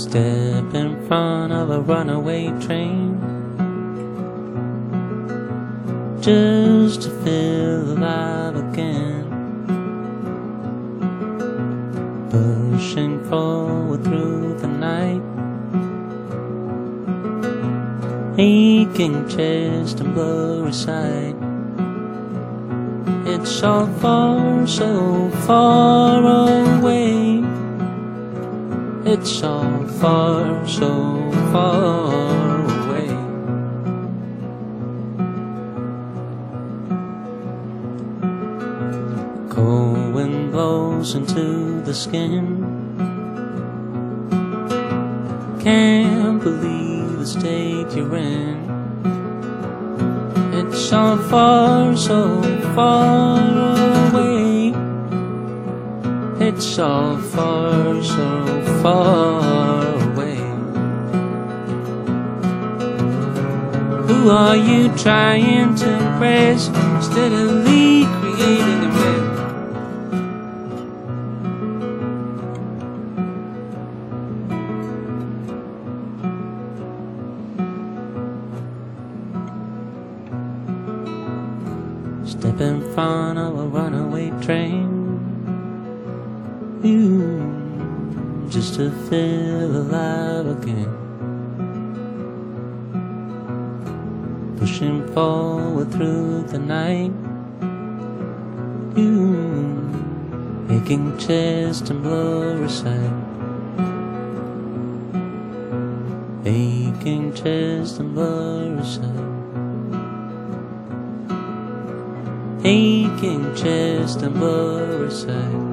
Step in front of a runaway train, just to feel alive again. Pushing forward through the night, aching chest and blurry sight. It's all far, so far away. It's all far, so far away. Cold wind blows into the skin. Can't believe the state you're in. It's all far, so far away. It's all far, so far away. Who are you trying to impress, steadily creating a mess? Step in front of a runaway train, just to feel alive again. Pushing forward through the night, aching chest and blurry sight. Aching chest and blurry sight. Aching chest and blurry sight.